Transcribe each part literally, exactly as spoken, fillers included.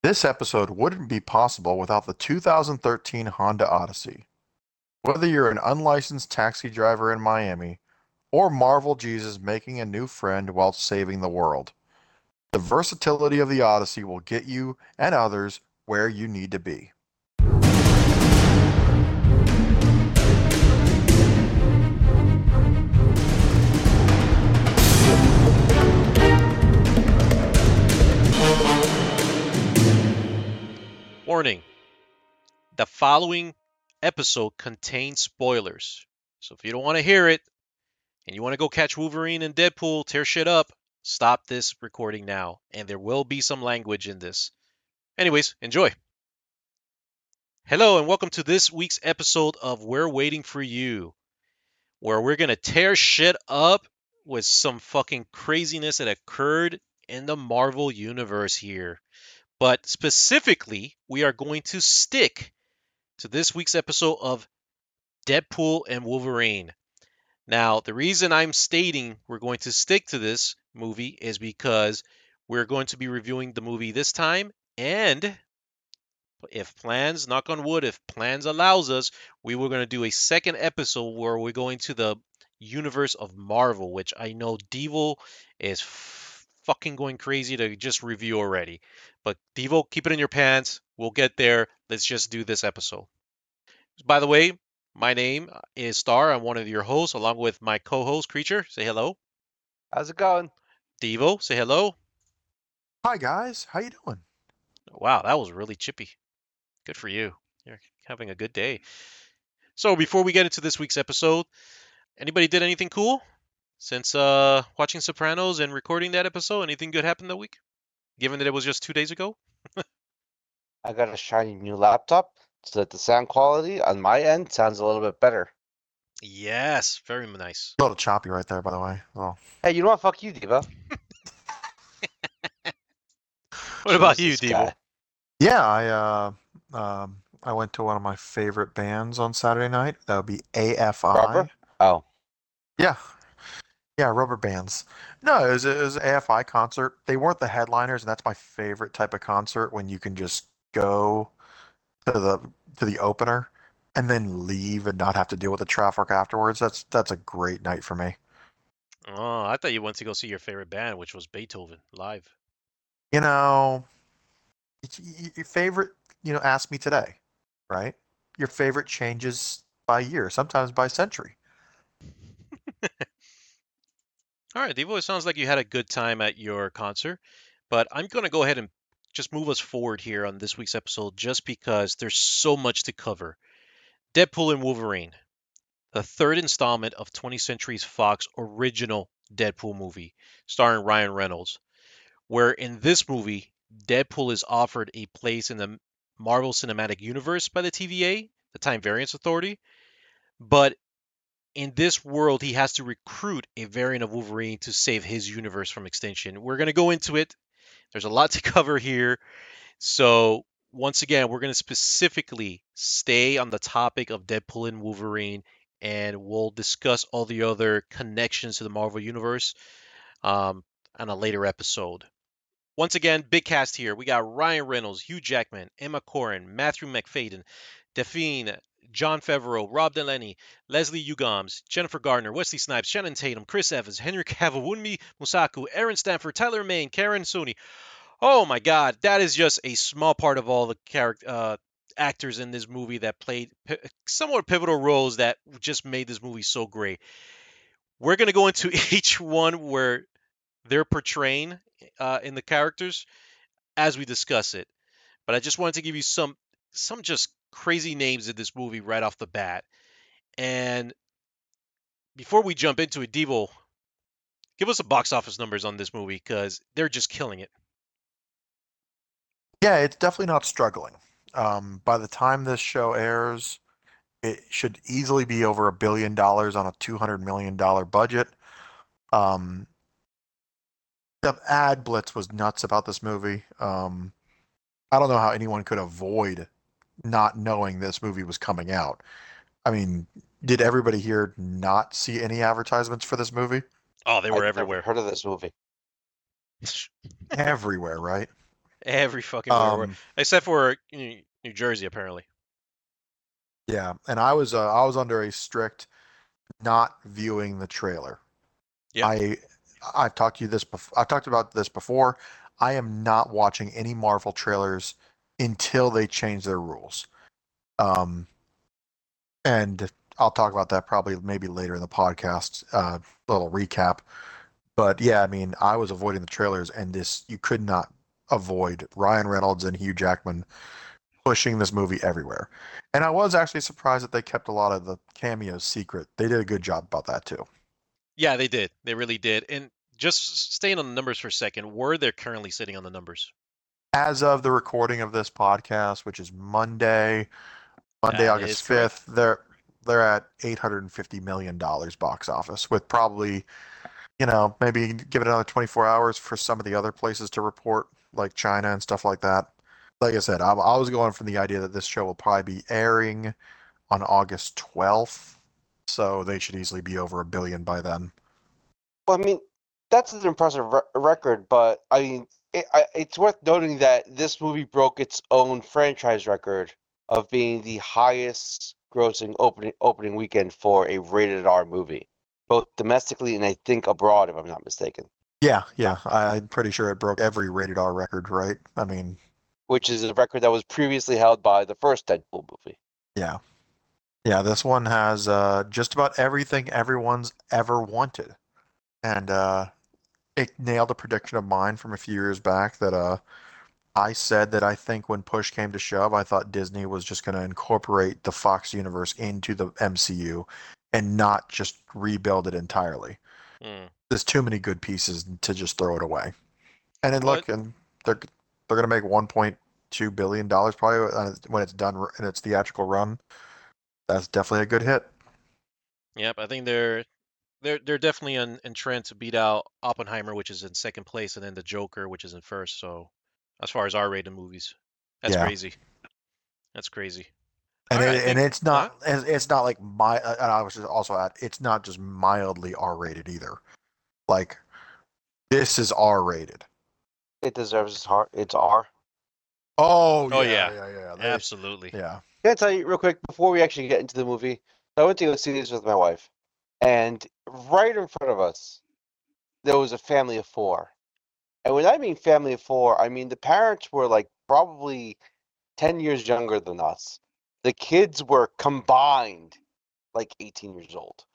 This episode wouldn't be possible without the two thousand thirteen Honda Odyssey. Whether you're an unlicensed taxi driver in Miami or Marvel Jesus making a new friend while saving the world, the versatility of the Odyssey will get you and others where you need to be. Warning: the following episode contains spoilers. So if you don't want to hear it and you want to go catch Wolverine and Deadpool, tear shit up, stop this recording now. And there will be some language in this. Anyways, enjoy. Hello and welcome to this week's episode of We're Waiting for You, where we're going to tear shit up with some fucking craziness that occurred in the Marvel Universe here. But specifically, we are going to stick to this week's episode of Deadpool and Wolverine. Now, the reason I'm stating we're going to stick to this movie is because we're going to be reviewing the movie this time, and if plans, knock on wood, if plans allows us, we were going to do a second episode where we're going to the universe of Marvel, which I know Devo is f- fucking going crazy to just review already. But Devo, keep it in your pants. We'll get there. Let's just do this episode. By the way, my name is Star. I'm one of your hosts, along with my co-host, Creature. Say hello. How's it going? Devo, say hello. Hi guys, how you doing? Wow, that was really chippy. Good for you. You're having a good day. So before we get into this week's episode, anybody did anything cool since uh, watching Sopranos and recording that episode? Anything good happened that week? Given that it was just two days ago? I got a shiny new laptop so that the sound quality on my end sounds a little bit better. Yes, very nice. A little choppy right there, by the way. Oh. Hey, you know what? Fuck you, Diva. What about you, Jesus, Devo? guy. Yeah, I uh, um, I went to one of my favorite bands on Saturday night. That would be A F I. Rubber? Oh. Yeah, yeah, rubber bands. No, it was, it was an A F I concert. They weren't the headliners, and that's my favorite type of concert when you can just go to the to the opener and then leave and not have to deal with the traffic afterwards. That's that's a great night for me. Oh, I thought you went to go see your favorite band, which was Beethoven, live. You know, it's- y- your favorite, you know, ask me today, right? Your favorite changes by year, sometimes by century. All right, Devo, it sounds like you had a good time at your concert, but I'm going to go ahead and just move us forward here on this week's episode just because there's so much to cover. Deadpool and Wolverine, the third installment of twentieth Century Fox original Deadpool movie, starring Ryan Reynolds, where in this movie, Deadpool is offered a place in the Marvel Cinematic Universe by the T V A, the Time Variance Authority, but in this world, he has to recruit a variant of Wolverine to save his universe from extinction. We're going to go into it. There's a lot to cover here. So, once again, we're going to specifically stay on the topic of Deadpool and Wolverine, and we'll discuss all the other connections to the Marvel Universe um, on a later episode. Once again, big cast here. We got Ryan Reynolds, Hugh Jackman, Emma Corrin, Matthew McFadden, Delphine, John Favreau, Rob Delaney, Leslie Ugoms, Jennifer Gardner, Wesley Snipes, Shannon Tatum, Chris Evans, Henry Cavill, Wunmi Musaku, Aaron Stanford, Tyler Maine, Karen Suni. Oh my God, that is just a small part of all the character uh, actors in this movie that played p- somewhat pivotal roles that just made this movie so great. We're gonna go into each one where they're portraying uh, in the characters as we discuss it. But I just wanted to give you some some just crazy names in this movie right off the bat. And before we jump into it, Devo, give us the box office numbers on this movie because they're just killing it. Yeah, it's definitely not struggling. Um, by the time this show airs, it should easily be over a billion dollars on a two hundred million dollar budget. Um, the ad blitz was nuts about this movie. Um, I don't know how anyone could avoid not knowing this movie was coming out. I mean, did everybody here not see any advertisements for this movie? Oh, they were I'd never everywhere. heard of this movie. Everywhere, right? Every fucking where, where Um, except for New New Jersey, apparently. yeah, and I was uh, I was under a strict not viewing the trailer. Yep. I I've talked to you this before. I've talked about this before. I am not watching any Marvel trailers until they change their rules. Um, and I'll talk about that probably maybe later in the podcast. Uh, little recap. But yeah, I mean, I was avoiding the trailers, and this you could not avoid Ryan Reynolds and Hugh Jackman pushing this movie everywhere. And I was actually surprised that they kept a lot of the cameos secret. They did a good job about that too. Yeah, they did. They really did. And just staying on the numbers for a second, where they're currently sitting on the numbers. As of the recording of this podcast, which is Monday, Monday, That is August correct. fifth, they're they're at eight hundred fifty million dollars box office with probably, you know, maybe give it another twenty-four hours for some of the other places to report, like China and stuff like that. Like I said, I, I was going from the idea that this show will probably be airing on August twelfth, so they should easily be over a billion by then. Well, I mean, that's an impressive re- record, but I mean, it, I, it's worth noting that this movie broke its own franchise record of being the highest grossing opening opening weekend for a rated R movie, both domestically and I think abroad, if I'm not mistaken. Yeah, yeah, I, I'm pretty sure it broke every rated R record, right? I mean, Which is a record that was previously held by the first Deadpool movie. yeah. Yeah, this one has uh, just about everything everyone's ever wanted. And uh, it nailed a prediction of mine from a few years back that uh, I said that I think when push came to shove, I thought Disney was just going to incorporate the Fox universe into the M C U and not just rebuild it entirely. Hmm. There's too many good pieces to just throw it away. And then What? look, and they're they're going to make one point two billion dollars probably uh, when it's done in its theatrical run. That's definitely a good hit. Yep, I think they're they're they're definitely in, in trend to beat out Oppenheimer, which is in second place, and then the Joker, which is in first. So, as far as R-rated movies, that's Yeah. crazy. That's crazy. And All right, I it, and think. it's Uh, not it's it's not like my and I was just also at it's not just mildly R rated either. Like this is R rated. It deserves its heart. It's R. Oh oh yeah, yeah, yeah, yeah. They absolutely. yeah. Can I tell you real quick before we actually get into the movie? I went to go see this with my wife, and right in front of us, there was a family of four. And when I mean family of four, I mean the parents were like probably ten years younger than us. The kids were combined like eighteen years old.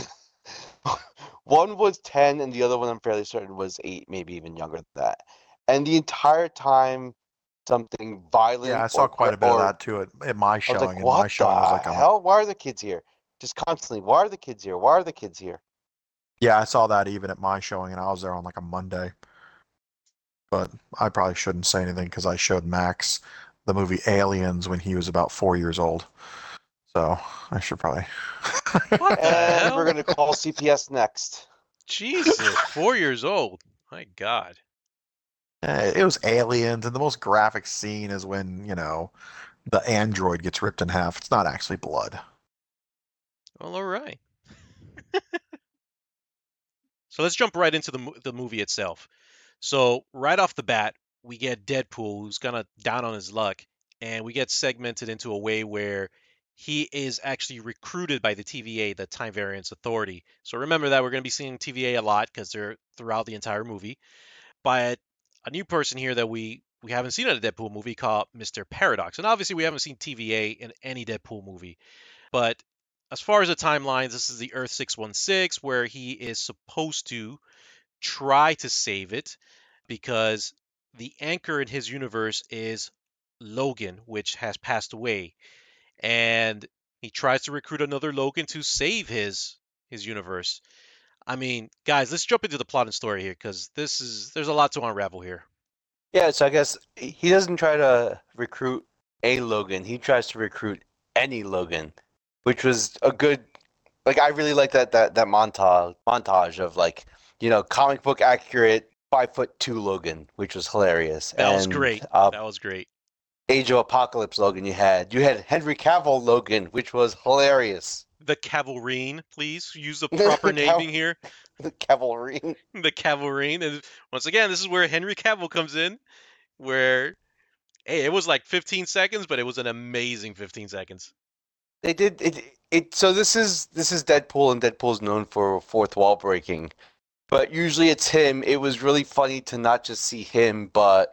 One was ten, and the other one I'm fairly certain was eight, maybe even younger than that. And the entire time, something Yeah, violent I saw or quite gra- a bit of or that too at, at my I was like, showing, and my what showing was the like on a hell? Why are the kids here? Just constantly, why are the kids here? Why are the kids here? yeah, I saw that even at my showing, and I was there on like a Monday. But I probably shouldn't say anything because I showed Max the movie Aliens when he was about four years old. So I should probably. What the And we're hell? gonna call C P S next. Jesus, four years old. My God. Eh, It was aliens, and the most graphic scene is when, you know, the android gets ripped in half. It's not actually blood. Well, all right. So let's jump right into the mo- the movie itself. So right off the bat, we get Deadpool, who's kind of down on his luck, and we get segmented into a way where he is actually recruited by the T V A, the Time Variance Authority. So remember that we're going to be seeing T V A a lot because they're throughout the entire movie. But a new person here that we we haven't seen in a Deadpool movie called Mister Paradox, and obviously we haven't seen T V A in any Deadpool movie. But as far as the timelines, this is the Earth six one six where he is supposed to try to save it because the anchor in his universe is Logan, which has passed away, and he tries to recruit another Logan to save his his universe. I mean, guys, let's jump into the plot and story here because this is there's a lot to unravel here. Yeah, so I guess he doesn't try to recruit a Logan. He tries to recruit any Logan, which was a good. Like I really like that that that montage montage of like you know comic book accurate five foot two Logan, which was hilarious. That was And great. uh, That was great. Age of Apocalypse Logan, you had you had Henry Cavill Logan, which was hilarious. The Cavalrine, please use the proper Cav- naming here. the cavalry. The Cavalrine, and once again, this is where Henry Cavill comes in. where hey, it was like fifteen seconds, but it was an amazing fifteen seconds. They did it. It so this is this is Deadpool, and Deadpool's known for fourth wall breaking, but usually it's him. It was really funny to not just see him, but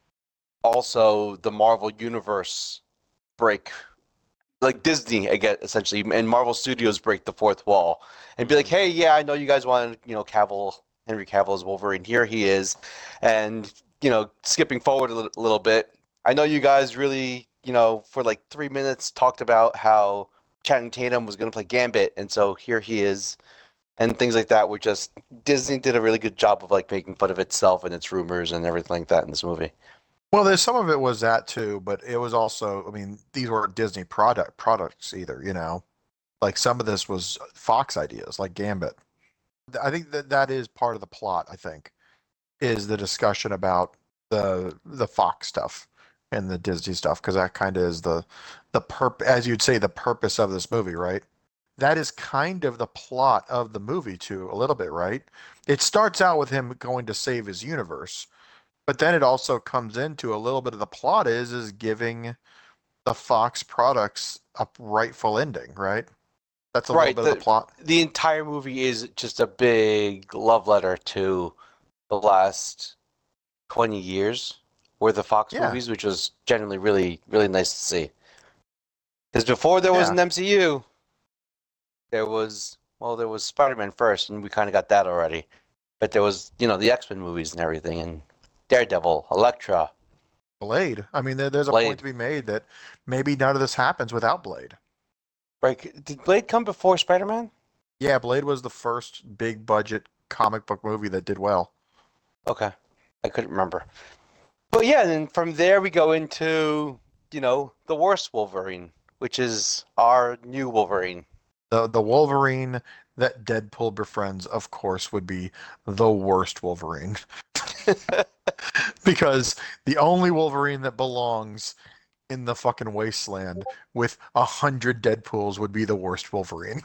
also the Marvel universe break, like Disney, I get essentially, and Marvel Studios break the fourth wall and be like, Mhm. "Hey, yeah, I know you guys wanted, you know, Cavill, Henry Cavill as Wolverine. Here he is," and you know, skipping forward a little, a little bit, I know you guys really, you know, for like three minutes talked about how Channing Tatum was going to play Gambit, and so here he is, and things like that. Were just Disney did a really good job of like making fun of itself and its rumors and everything like that in this movie. Well, there's some of it was that too, but it was also, I mean, these weren't Disney product products either, you know. Like some of this was Fox ideas, like Gambit. I think that that is part of the plot, I think, is the discussion about the the Fox stuff and the Disney stuff, because that kind of is the the perp as you'd say the purpose of this movie, right? That is kind of the plot of the movie too, a little bit, right? It starts out with him going to save his universe, but then it also comes into a little bit of the plot is is giving the Fox products a rightful ending, right? That's a little Right. bit of the The plot. the entire movie is just a big love letter to the last twenty years were the Fox Yeah, movies, which was generally really, really nice to see. Because before there was yeah. an M C U, there was, well, there was Spider-Man first, and we kind of got that already. But there was, you know, the X-Men movies and everything, and Daredevil, Elektra, Blade. I mean, there, there's a point Blade. to be made that maybe none of this happens without Blade. Right. Did Blade come before Spider-Man? Yeah, Blade was the first big budget comic book movie that did well. Okay. I couldn't remember. But yeah, and then from there we go into, you know, the worst Wolverine, which is our new Wolverine. The the Wolverine that Deadpool befriends, of course, would be the worst Wolverine. Because the only Wolverine that belongs in the fucking wasteland with a hundred Deadpools would be the worst Wolverine.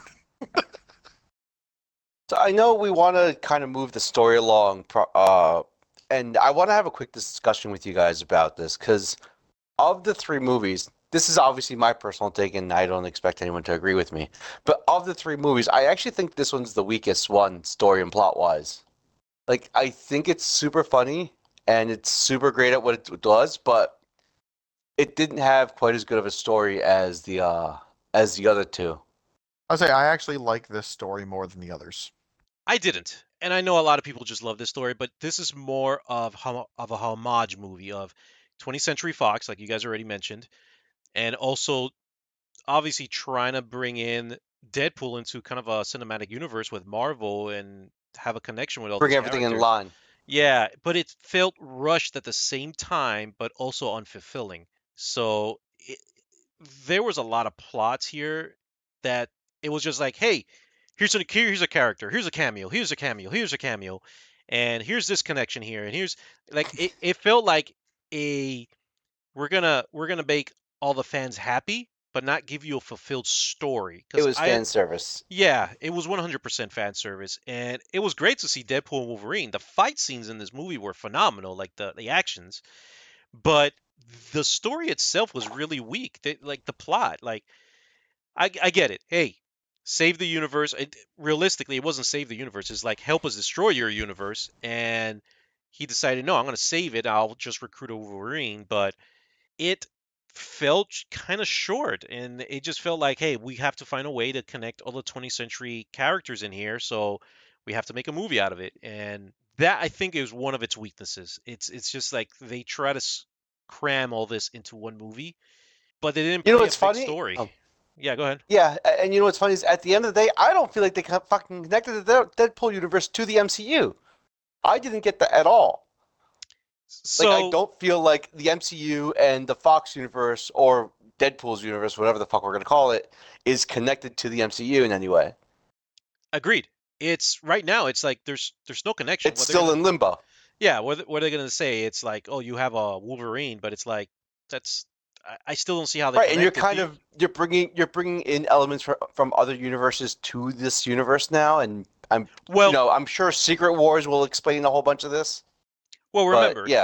So I know we want to kind of move the story along, uh, and I want to have a quick discussion with you guys about this because of the three movies, this is obviously my personal take, and I don't expect anyone to agree with me. But of the three movies, I actually think this one's the weakest one, story and plot wise. Like, I think it's super funny and it's super great at what it does, but it didn't have quite as good of a story as the uh as the other two. I say I actually like this story more than the others. I didn't, and I know a lot of people just love this story, but this is more of hom- of a homage movie of twentieth Century Fox, like you guys already mentioned, and also obviously trying to bring in Deadpool into kind of a cinematic universe with Marvel and have a connection with all Bring these everything in characters. line. Yeah, but it felt rushed at the same time, but also unfulfilling. So it, there was a lot of plots here that it was just like, hey, here's a here's a character, here's a cameo, here's a cameo, here's a cameo, and here's this connection here, and here's like it, it felt like a we're gonna we're gonna make all the fans happy, but not give you a fulfilled story. It Because was I fan service. yeah, it was one hundred percent fan service, and it was great to see Deadpool and Wolverine. The fight scenes in this movie were phenomenal, like the the actions, but the story itself was really weak. The, like the plot, like I I get it. Hey, save the universe. It, realistically, it wasn't save the universe. It's like help us destroy your universe, and he decided, no, I'm gonna save it. I'll just recruit a Wolverine, but it felt kind of short and it just felt like hey we have to find a way to connect all the twentieth century characters in here so we have to make a movie out of it and that I think is one of its weaknesses. It's it's just like they try to s- cram all this into one movie but they didn't You know play a what's big funny? story. Oh, Yeah, go ahead. yeah, a- and you know what's funny is at the end of the day, I don't feel like they ca- fucking connected the Deadpool universe to the M C U. I didn't get that at all. Like, I So don't feel like the M C U and the Fox universe or Deadpool's universe, whatever the fuck we're gonna call it, is connected to the M C U in any way. agreed. It's right now it's like there's there's no connection It's what they're still gonna in limbo. yeah what, what are they gonna say. It's like oh you have a Wolverine but it's like that's I, I still don't see how they Right, and you're connect it. kind The, of you're bringing you're bringing in elements from from other universes to this universe now, and I'm you well know I'm sure Secret Wars will explain a whole bunch of this, Well, but remember, yeah, he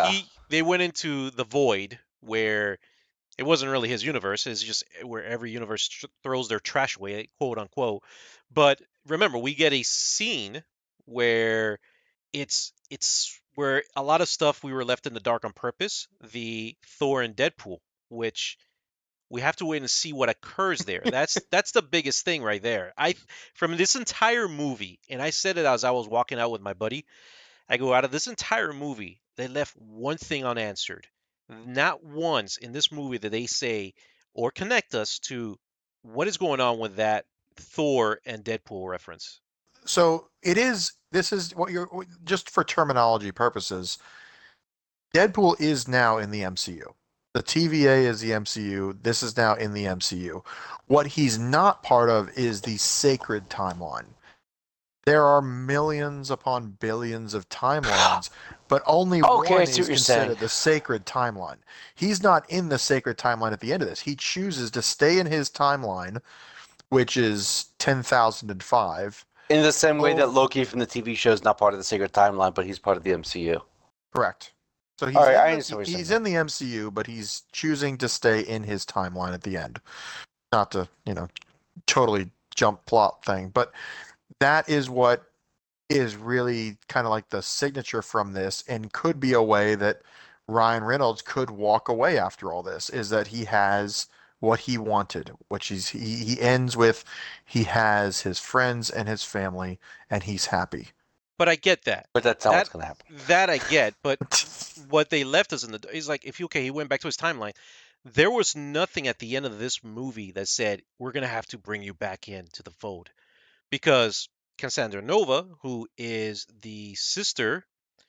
they went into the void where it wasn't really his universe. It's just where every universe tr- throws their trash away, quote unquote. But remember, we get a scene where it's it's where a lot of stuff we were left in the dark on purpose. The Thor and Deadpool, which we have to wait and see what occurs there. That's that's the biggest thing right there. I from this entire movie, and I said it as I was walking out with my buddy. I go out of this entire movie, they left one thing unanswered. Not once in this movie did they say or connect us to what is going on with that Thor and Deadpool reference. So it is. This is what you're just for terminology purposes. Deadpool is now in the M C U. The T V A is the M C U. This is now in the M C U. What he's not part of is the sacred timeline. There are millions upon billions of timelines, but only Okay, I one see is what you're saying. considered the sacred timeline. He's not in the sacred timeline at the end of this. He chooses to stay in his timeline, which is ten thousand five. In the same way that Oh, Loki from the T V show is not part of the Sacred Timeline, but he's part of the M C U. correct. So All he's right, in I the understand what you're he's saying. in the M C U, but he's choosing to stay in his timeline at the end. Not to, you know, totally jump plot thing, but that is what is really kind of like the signature from this and could be a way that Ryan Reynolds could walk away after all this is that he has what he wanted, which is he, he ends with he has his friends and his family and he's happy. But I get that. But that's not That what's going to happen. that I get, but what they left us in the is like if you okay, he went back to his timeline. There was nothing at the end of this movie that said we're gonna have to bring you back into the fold because Cassandra Nova, who is the sister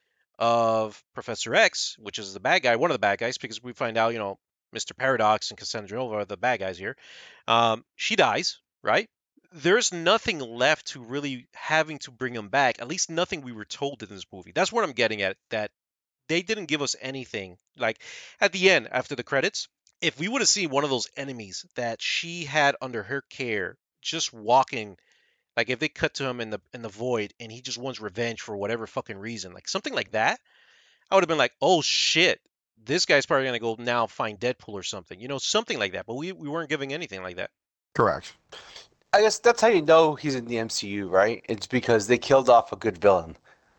of Professor X, which is the bad guy, one of the bad guys, because we find out, you know, Mister Paradox and Cassandra Nova are the bad guys here. Um, she dies, right? There's nothing left to really having to bring him back. At least nothing we were told in this movie. That's what I'm getting at. That they didn't give us anything. Like at the end, after the credits, if we would have seen one of those enemies that she had under her care, just walking, like if they cut to him in the in the void and he just wants revenge for whatever fucking reason, like something like that, I would have been like, oh shit, this guy's probably gonna go now find Deadpool or something, you know, something like that. But we we weren't giving anything like that. Correct. I guess that's how you know he's in the M C U, right? It's because they killed off a good villain.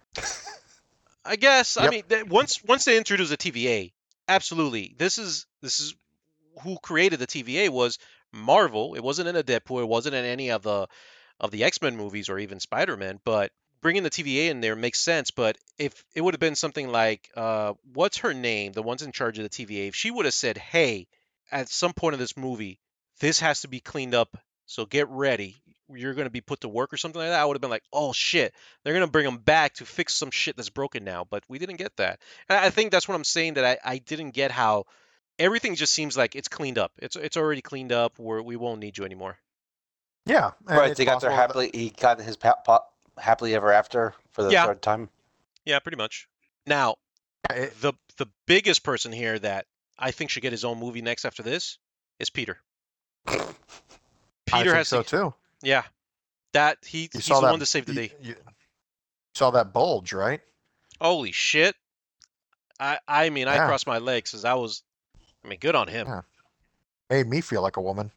I guess. I Yep. mean, th- once once they introduce the T V A, absolutely. This is this is who created the T V A was Marvel. It wasn't in a Deadpool. It wasn't in any of the of the X-Men movies or even Spider-Man. But bringing the T V A in there makes sense. But if it would have been something like, uh, what's her name? The ones in charge of the T V A. If she would have said, "Hey, at some point in this movie, this has to be cleaned up. So get ready. You're going to be put to work or something like that." I would have been like, "Oh shit, they're going to bring them back to fix some shit that's broken now." But we didn't get that. And I think that's what I'm saying that I, I didn't get how everything just seems like it's cleaned up. It's it's already cleaned up. We're, we won't need you anymore. Yeah, and Right, it's they got their possible that happily. He got his pa- pa- happily ever after for the Yeah, third time. yeah, pretty much. Now, it, the the biggest person here that I think should get his own movie next after this is Peter. I Peter think has so to, too. yeah, that he You he's saw the that one to save the you, day. you saw that bulge, right? Holy shit! I I mean I Yeah, crossed my legs because I was I mean good on him. yeah. Made me feel like a woman.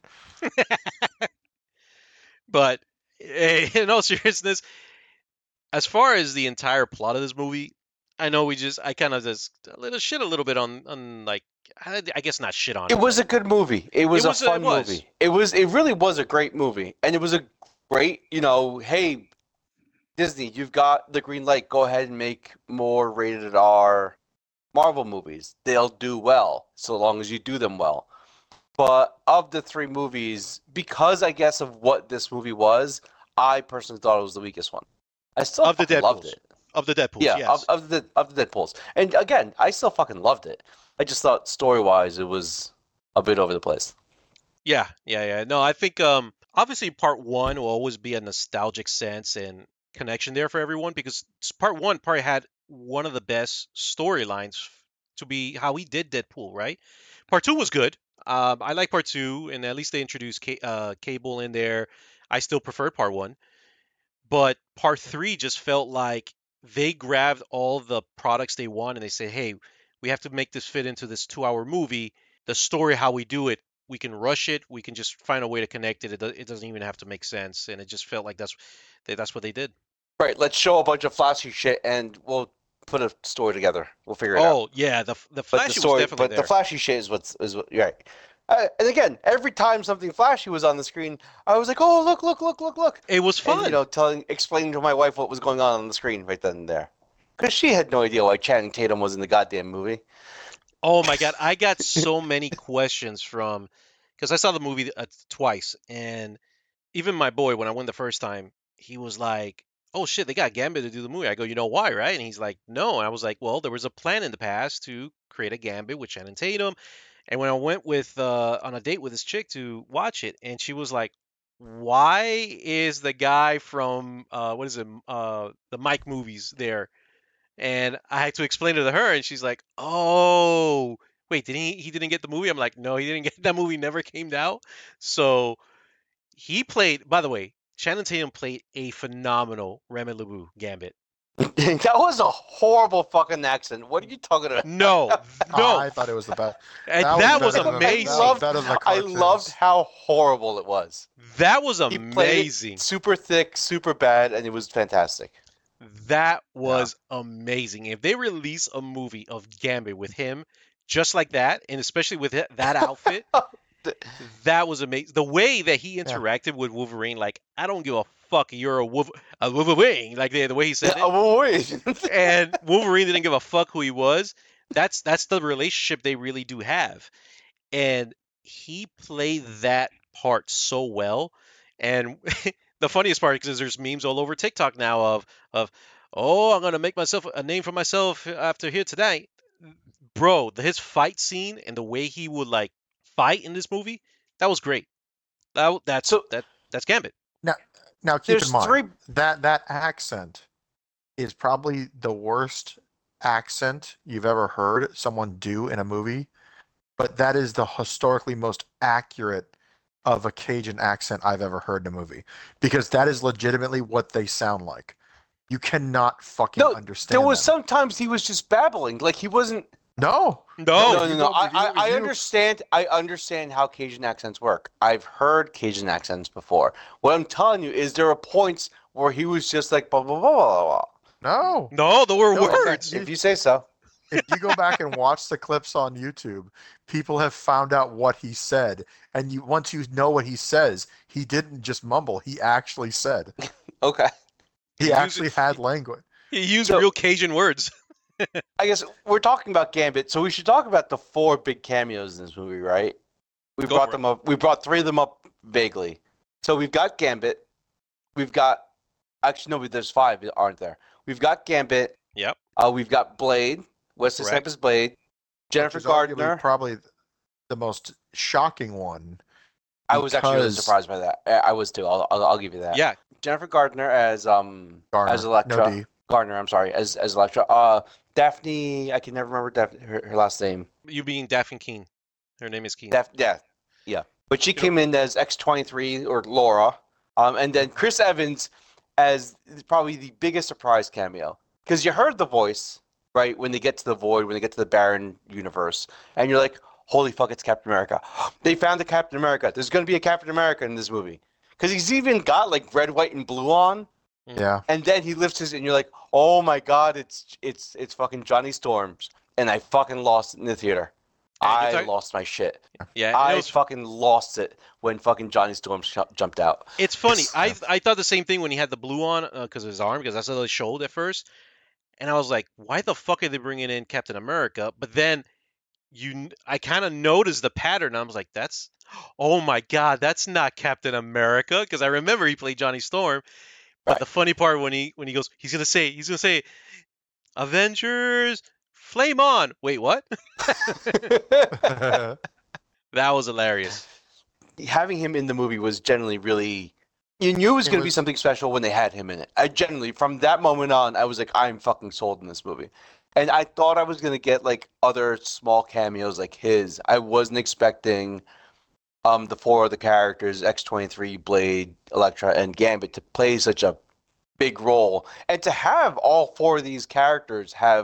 But eh, in all seriousness, as far as the entire plot of this movie, I know we just I kind of just a little shit a little bit on on like I, I guess not shit on It it, was but a good movie. It was it a was a, it fun was movie. It was. It really was a great movie, and it was a great. You know, hey Disney, you've got the green light. Go ahead and make more rated R Marvel movies. They'll do well so long as you do them well. But of the three movies, because I guess of what this movie was, I personally thought it was the weakest one. I still of the fucking loved Deadpool's it. of the Deadpool's Yeah, of, yes. of the of the Deadpool's. And again, I still fucking loved it. I just thought story wise it was a bit over the place. Yeah, yeah, yeah. No, I think um obviously part one will always be a nostalgic sense and connection there for everyone because s- part one probably had one of the best storylines to be how he did Deadpool, right? Part two was good. Um, I like part two, and at least they introduced Ca- uh, Cable in there. I still preferred part one, but part three just felt like they grabbed all the products they want and they said, "Hey, we have to make this fit into this two-hour movie. The story, how we do it, we can rush it. We can just find a way to connect it. It, do, it doesn't even have to make sense, and it just felt like that's that's what they did. Right. Let's show a bunch of flashy shit, and we'll put a story together. We'll figure it out. Oh yeah, the the But flashy the story, was definitely but there. the flashy shit is what's is what. You're right. Uh, and again, every time something flashy was on the screen, I was like, "Oh, look, look, look, look, look!" It was fun. And you know, telling, explaining to my wife what was going on on the screen right then and there, because she had no idea why Channing Tatum was in the goddamn movie. Oh my God, I got so many questions from because I saw the movie uh, twice, and even my boy, when I went the first time, he was like, "Oh shit, they got Gambit to do the movie." I go, "You know why, right?" And he's like, "No." And I was like, "Well, there was a plan in the past to create a Gambit with Channing Tatum." And when I went with uh, on a date with this chick to watch it, and she was like, "Why is the guy from uh, what is it, uh, the Mike movies there?" And I had to explain it to her, and she's like, "Oh, wait, did he he didn't get the movie?" I'm like, "No, he didn't get that movie. Never came out." So he played. By the way, Channing Tatum played a phenomenal Remy LeBeau Gambit. That was a horrible fucking accent. What are you talking about? No, Oh, no, I thought it was the best. and that was that was better than the- that was amazing. better than the I loved cartoons. how horrible it was. That was He played it amazing. super thick, super bad, and it was fantastic. That was amazing. If they release a movie of Gambit with him just like that, and especially with it- that outfit, that was amazing. The way that he interacted with Wolverine, like, I don't give a fuck, you're a, Wolver- a Wolverine, like the, the way he said it. Oh, wait. And Wolverine didn't give a fuck who he was. That's that's the relationship they really do have. And he played that part so well. And the funniest part is there's memes all over TikTok now of of oh, I'm gonna make myself a name for myself after here tonight. Bro, the, his fight scene and the way he would like fight in this movie, that was great. That that's So- that that's Gambit. Now, now keep There's in mind three. that that accent is probably the worst accent you've ever heard someone do in a movie, but that is the historically most accurate of a Cajun accent I've ever heard in a movie because that is legitimately what they sound like. You cannot fucking No, understand there was them. sometimes he was just babbling, like he wasn't. No, No, No, no, you no. go- I, if you- I, if I you- understand. I understand how Cajun accents work. I've heard Cajun accents before. What I'm telling you is there are points where he was just like blah blah blah blah blah. no. no, there were No, okay. words. If you say so. If you go back and watch the clips on YouTube, people have found out what he said, and you once you know what he says, he didn't just mumble. He actually said. Okay. He He actually used- had language. He used So- real Cajun words. I guess we're talking about Gambit, so we should talk about the four big cameos in this movie, right? We Go brought for them up. We brought three of them up vaguely. So we've got Gambit. We've got actually no, there's five, aren't there? We've got Gambit. Yep. Uh, we've got Blade. Wesley Correct. Snipes' Blade. Jennifer which is arguably Gardner. probably the most shocking one. I was actually really because- surprised by that. I I was too. I'll, I'll, I'll give you that. Yeah. Jennifer Gardner as um Garner, as Elektra. no D. Gardner, I'm sorry, as as Elektra. Uh, Daphne. I can never remember Daph- her, her last name. You being Daphne Keene. Her name is Keene. Daph- yeah, yeah. But she came in as X twenty-three or Laura, um, and then Chris Evans as probably the biggest surprise cameo because you heard the voice right when they get to the Void, when they get to the Baron universe, and you're like, holy fuck, it's Captain America. They found the Captain America. There's gonna be a Captain America in this movie because he's even got like red, white, and blue on. Yeah. And then he lifts his, and you're like, "Oh my god, it's it's it's fucking Johnny Storms!" And I fucking lost it in the theater. Yeah, you're I talking- lost my shit. Yeah. and it I was- fucking lost it when fucking Johnny Storms sh- jumped out. It's funny. I I thought the same thing when he had the blue on because of his arm because that's how they showed at first, and I was like, why the fuck are they bringing in Captain America? But then you, n- I kind of noticed the pattern. I was like, that's, oh my god, that's not Captain America because I remember he played Johnny Storm. But Right. the funny part when he when he goes, he's gonna say he's gonna say, Avengers, flame on. Wait, what? That was hilarious. Having him in the movie was generally really. You knew it was It going to be was- something special when they had him in it. I generally, from that moment on, I was like, I'm fucking sold in this movie. And I thought I was going to get like other small cameos like his. I wasn't expecting um the four other characters, X twenty-three, Blade, Elektra, and Gambit, to play such a big role. And to have all four of these characters have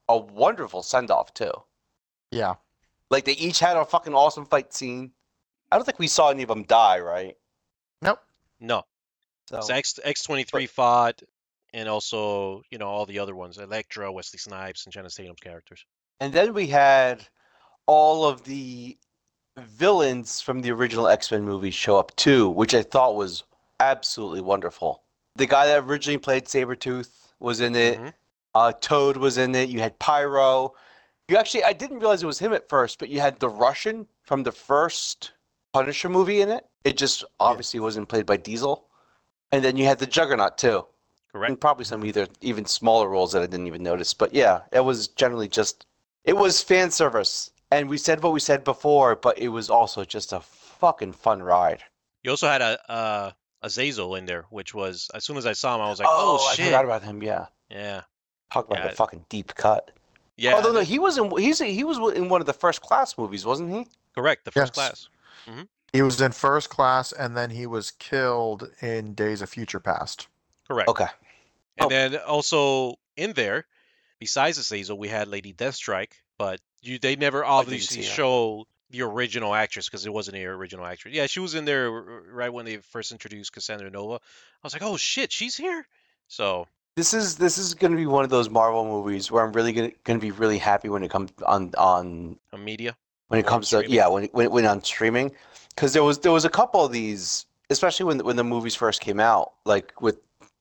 a wonderful send off too. Yeah. Like they each had a fucking awesome fight scene. I don't think we saw any of them die, right? Nope. No. So So X X twenty three fought, and also you know all the other ones: Elektra, Wesley Snipes, and Channing Tatum's characters. and then we had all of the villains from the original X-Men movies show up too, which I thought was absolutely wonderful. The guy that originally played Sabretooth was in it. Mm-hmm. Uh, Toad was in it. You had Pyro. You actually, I didn't realize it was him at first, but you had the Russian from the first Punisher movie in it. It just obviously wasn't played by Diesel. And then you had the Juggernaut too. Correct. And probably some either even smaller roles that I didn't even notice. But yeah, it was generally just, it was fan service. And we said what we said before, but it was also just a fucking fun ride. You also had a uh, Azazel in there, which was as soon as I saw him, I was like, oh, oh, I shit. forgot about him. Yeah, Yeah. talk about Yeah. the fucking deep cut. Yeah. Although no, he was in he's he was in one of the First Class movies, wasn't he? Correct. The first Yes. class. He was in First Class, and then he was killed in Days of Future Past. Correct. Okay. And Oh. then also in there, besides Azazel, we had Lady Deathstrike, but you they never obviously see her. show the original actress because it wasn't the original actress. Yeah, she was in there r- right when they first introduced Cassandra Nova. I was like, oh shit, she's here. So This is this is going to be one of those Marvel movies where I'm really going to be really happy when it comes on on a media. when it Or comes to streaming. yeah when when when on streaming, because there was there was a couple of these, especially when when the movies first came out, like with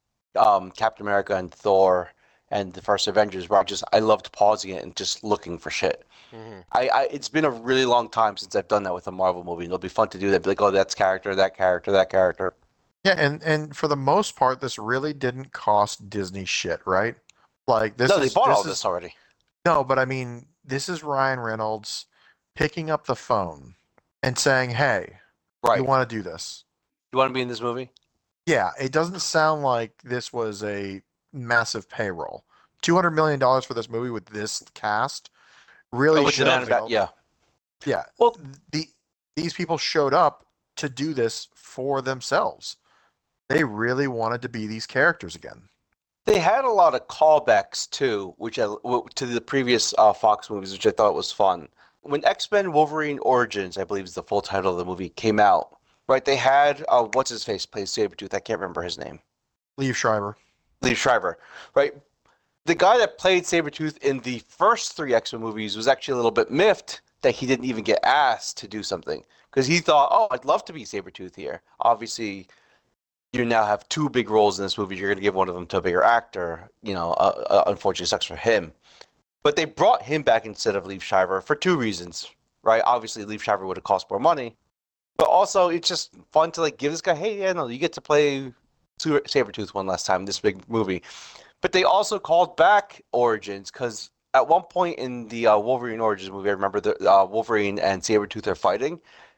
um, Captain America and Thor and the first Avengers, where I just I loved pausing it and just looking for shit. hmm I, I it's been a really long time since I've done that with a Marvel movie, and it'll be fun to do that. Be like, oh, that's character, that character, that character. Yeah, and and for the most part, this really didn't cost Disney shit, right? Like this no, they is bought this all is this already. no, but I mean, this is Ryan Reynolds picking up the phone and saying, "Hey, Right. you You, want to do this?" want to be in this movie? Yeah, it doesn't sound like this was a massive payroll. Two hundred million dollars for this movie with this cast really Oh, which should is have about, yeah. Yeah, Well, the these people showed up to do this for themselves. They really wanted to be these characters again. they had a lot of callbacks too, which I, w- to the previous uh, Fox movies, which I thought was fun. When X-Men Wolverine Origins, I believe is the full title of the movie, came out, right? They had uh, what's his face plays Sabretooth. I can't remember his name. Liev Schreiber. Lee Schreiber, right? The guy that played Sabretooth in the first three X-Men movies was actually a little bit miffed that he didn't even get asked to do something because he thought, oh, I'd love to be Sabretooth here. Obviously, you now have two big roles in this movie. You're going to give one of them to a bigger actor. You know, uh, uh, unfortunately, sucks for him. But they brought him back instead of Liev Schreiber for two reasons, right? Obviously, Liev Schreiber would have cost more money, but also it's just fun to like give this guy, hey, yeah, no, you get to play Sabretooth one last time in this big movie. But they also called back Origins because at one point in the uh, Wolverine Origins movie, I remember the uh, Wolverine and Sabretooth are fighting,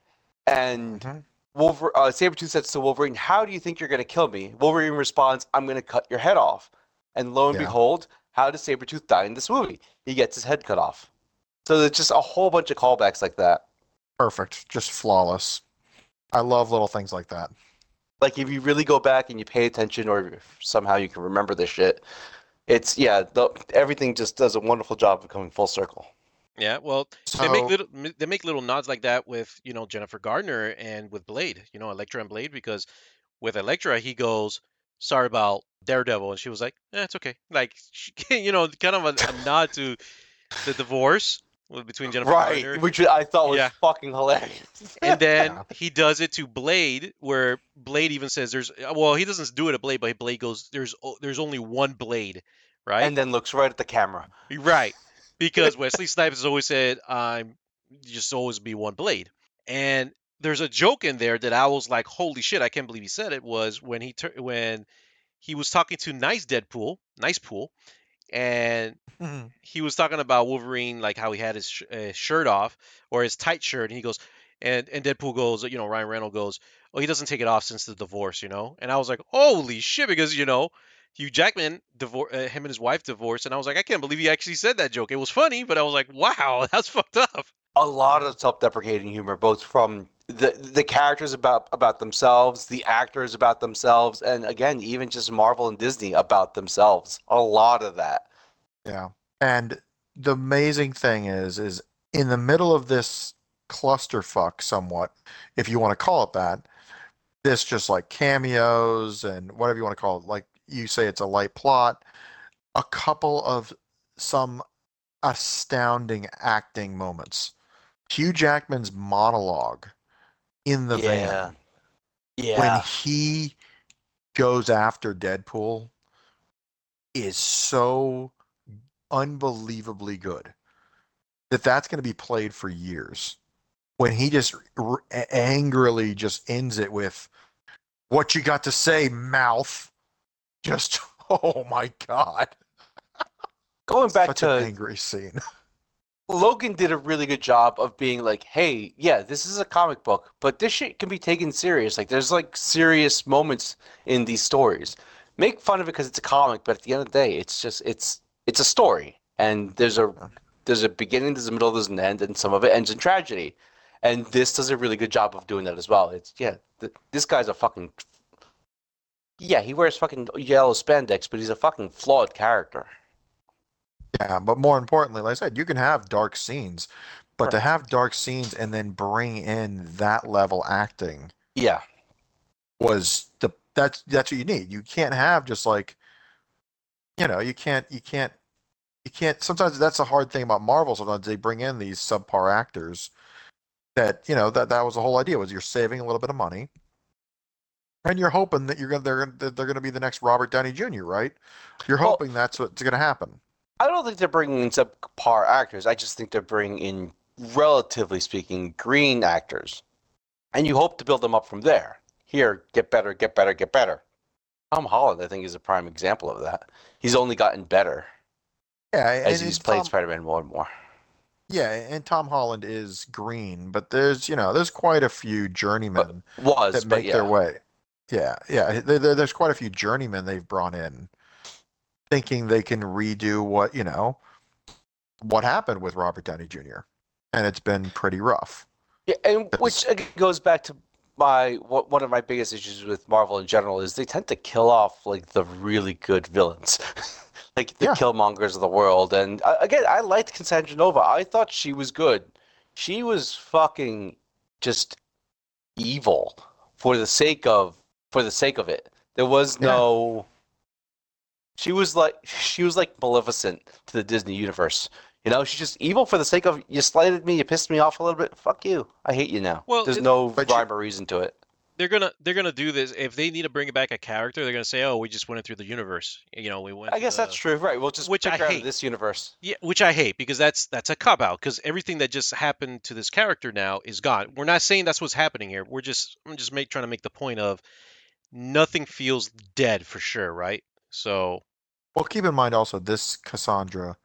and Mhm. Wolver- uh, Sabretooth says to Wolverine, how do you think you're going to kill me? Wolverine responds, I'm going to cut your head off. And lo and Yeah. behold, how does Sabretooth die in this movie? He gets his head cut off. So there's just a whole bunch of callbacks like that. Perfect. Just flawless. I love little things like that. Like if you really go back and you pay attention, or if somehow you can remember this shit, it's yeah, the, everything just does a wonderful job of coming full circle. Yeah, well, they make So little they make little nods like that with you know Jennifer Gardner and with Blade, you know Elektra and Blade, because with Elektra he goes, sorry about Daredevil, and she was like, eh, it's okay, like she, you know, kind of a, a nod to the divorce with- between Jennifer Right, Gardner, which I thought was Yeah. fucking hilarious. and then Yeah. he does it to Blade, where Blade even says there's well he doesn't do it to Blade, but Blade goes there's o- there's only one Blade, right? And then looks right at the camera. Right. Because Wesley Snipes has always said, I'm just always be one blade. And there's a joke in there that I was like, holy shit, I can't believe he said it, was when he tur- when he was talking to Nice Deadpool, Nice Pool, and Mhm. he was talking about Wolverine, like how he had his sh- uh, shirt off or his tight shirt, and he goes, and and Deadpool goes, you know, Ryan Reynolds goes, oh, he doesn't take it off since the divorce, you know, and I was like, holy shit, because you know, Hugh Jackman divorced, uh, him and his wife divorced, and I was like, I can't believe he actually said that joke. It was funny, but I was like, wow, that's fucked up. A lot of self-deprecating humor, both from the the characters about about themselves, the actors about themselves, and again, even just Marvel and Disney about themselves. A lot of that. Yeah. And the amazing thing is, is in the middle of this clusterfuck, somewhat, if you want to call it that, this just like cameos and whatever you want to call it, like you say, it's a light plot, a couple of some astounding acting moments. Hugh Jackman's monologue in the Yeah. van when Yeah. he goes after Deadpool is so unbelievably good that that's going to be played for years. When he just r- angrily just ends it with, "What you got to say, mouth?" Just, oh my God. Going back Such an to angry scene. Logan did a really good job of being like, hey, yeah, this is a comic book, but this shit can be taken serious. Like, there's like serious moments in these stories. Make fun of it because it's a comic, but at the end of the day, it's just it's it's a story, and there's a there's a beginning, there's a middle, there's an end, and some of it ends in tragedy. And this does a really good job of doing that as well. It's yeah, th this guy's a fucking yeah, he wears fucking yellow spandex, but he's a fucking flawed character. Yeah, but more importantly, like I said, you can have dark scenes, but to Right. have dark scenes and then bring in that level acting Yeah. was the that's that's what you need. You can't have just like, you know, you can't you can't you can't sometimes that's a hard thing about Marvel. Sometimes they bring in these subpar actors that, you know, that that was the whole idea was you're saving a little bit of money and you're hoping that you're gonna they're gonna they're gonna be the next Robert Downey Junior, right? You're Well, hoping that's what's gonna happen. I don't think they're bringing in subpar actors. I just think they're bringing in, relatively speaking, green actors. And you hope to build them up from there. Here, get better, get better, get better. Tom Holland, I think, is a prime example of that. He's only gotten better Yeah, as and, he's and played Tom Spider-Man more and more. yeah, and Tom Holland is green, but there's, you know, there's quite a few But journeymen was, that but make their yeah. way. Yeah, yeah, there, there- there's quite a few journeymen they've brought in thinking they can redo what, you know, what happened with Robert Downey Junior And it's been pretty rough. Yeah, and which 'Cause- again goes back to my what one of my biggest issues with Marvel in general is they tend to kill off like the really good villains, like the yeah, Killmongers of the world. And uh, again, I liked Cassandra Nova. I thought she was good. She was fucking just evil for the sake of for the sake of it. There was yeah. no. She was like she was like Maleficent to the Disney universe. You know, she's just evil for the sake of you slighted me, you pissed me off a little bit. Fuck you. I hate you now. Well, There's it, no But she, rhyme or reason to it. they're gonna they're gonna do this if they need to bring back a character. They're gonna say, "Oh, we just went through the universe. You know, we went I through guess that's the." true, right? We'll just Which pick I her out of hate. this universe. Yeah, which I hate because that's that's a cop out. Because everything that just happened to this character now is gone. We're not saying that's what's happening here. We're just I'm just make trying to make the point of nothing feels dead for sure, right? So well, keep in mind also this Cassandra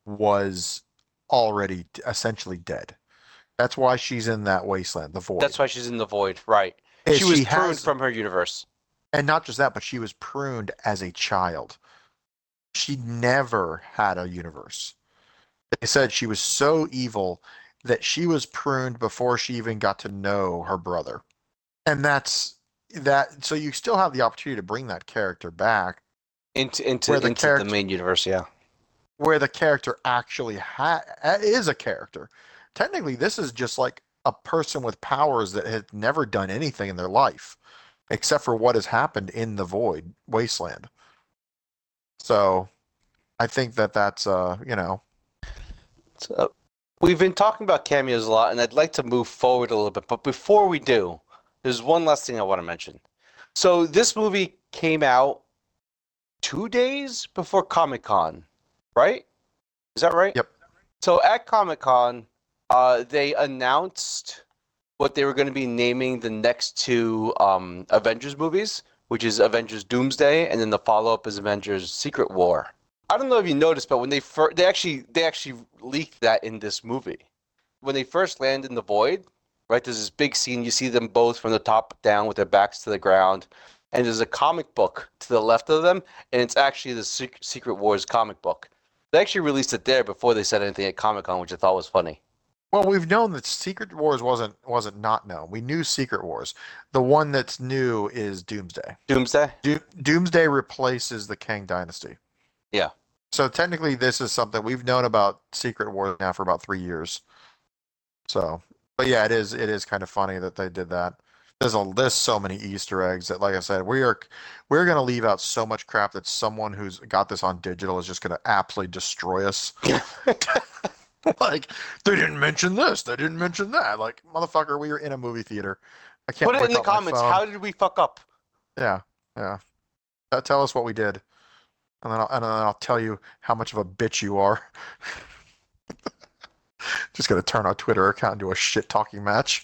was already essentially dead. That's why she's in that wasteland, the That's void. why she's in the void, right? Is She was she pruned has, from her universe. and not just that, but she was pruned as a child. She never had a universe. They said she was so evil that she was pruned before she even got to know her brother. And that's that. So you still have the opportunity to bring that character back Into into where the into the character main universe, yeah. where the character actually ha- is a character. Technically, this is just like a person with powers that had never done anything in their life except for what has happened in the void wasteland. So I think that that's uh, you know, So, we've been talking about cameos a lot, and I'd like to move forward a little bit. But before we do, there's one last thing I want to mention. So this movie came out two days before Comic Con, right? Is that right? yep. So at Comic Con, uh, they announced what they were going to be naming the next two um, Avengers movies, which is Avengers Doomsday, and then the follow-up is Avengers Secret War. I don't know if you noticed, but when they first, they actually they actually leaked that in this movie. When they first land in the void, right? There's this big scene. You see them both from the top down with their backs to the ground, and there's a comic book to the left of them, and it's actually the Secret Wars comic book. They actually released it there before they said anything at Comic Con, which I thought was funny. Well, we've known that Secret Wars wasn't wasn't not known. We knew Secret Wars. The one that's new is Doomsday. Doomsday? Do- Doomsday replaces the Kang Dynasty. Yeah. So technically, this is something we've known about Secret Wars now for about three years. So, but yeah, it is it is kind of funny that they did that. There's a there's so many Easter eggs that, like I said, we are we're gonna leave out so much crap that someone who's got this on digital is just gonna absolutely destroy us. Like, they didn't mention this, they didn't mention that. Like, motherfucker, we were in a movie theater. I can't Put it whip in the out my comments. phone. How did we fuck up? Yeah, yeah. Uh, Tell us what we did, and then I'll, and then I'll tell you how much of a bitch you are. Just gonna turn our Twitter account into a shit talking match.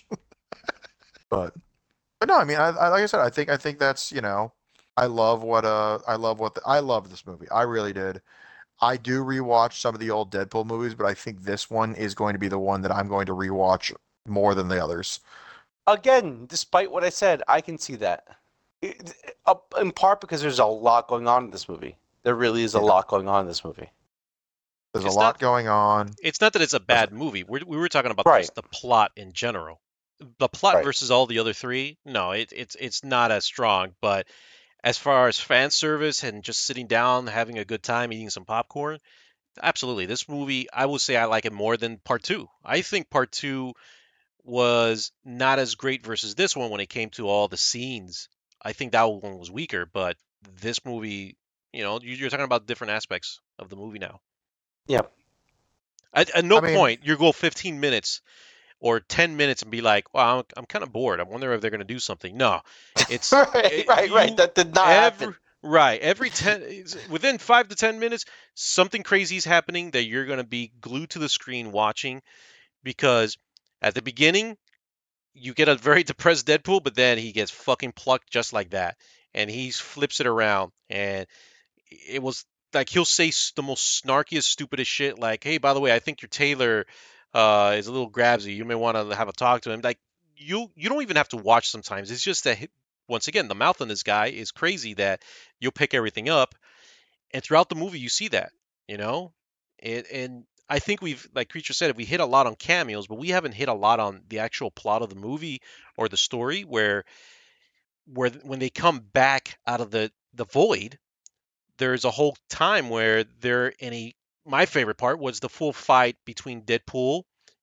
But but no, I mean, I, I like I said, I think I think that's you know, I love what uh I love what the, I love this movie. I really did. I do rewatch some of the old Deadpool movies, but I think this one is going to be the one that I'm going to rewatch more than the others. Again, despite what I said, I can see that. It- uh, in part because there's a lot going on in this movie. There really is a Yeah. lot going on in this movie. There's It's a lot not going on. it's not that it's a bad movie. We're, we were talking about Right. just the plot in general. The plot Right. versus all the other three, no, it, it's it's not as strong. But as far as fan service and just sitting down, having a good time, eating some popcorn, absolutely. This movie, I will say I like it more than part two. I think part two was not as great versus this one when it came to all the scenes. I think that one was weaker, but this movie, you know, you- you're talking about different aspects of the movie now. Yeah. At, at no I mean, point you go fifteen minutes or ten minutes and be like, "Well, I'm, I'm kind of bored. I wonder if they're going to do something." No, it's right, it, right, right. you That did not every happen. right every ten it's- within five to ten minutes, something crazy is happening that you're going to be glued to the screen watching because at the beginning you get a very depressed Deadpool, but then he gets fucking plucked just like that, and he flips it around, and it was like he'll say s- the most snarkiest, stupidest shit, like, "Hey, by the way, I think your tailor uh, is a little grabsy. You may want to have a talk to him." Like you, you don't even have to watch sometimes. It's just that he- once again, the mouth on this guy is crazy that you'll pick everything up, and throughout the movie you see that, you know, and and I think we've, like Creature said, we hit a lot on cameos, but we haven't hit a lot on the actual plot of the movie or the story where where when they come back out of the the void, there's a whole time where they're in a my favorite part was the full fight between Deadpool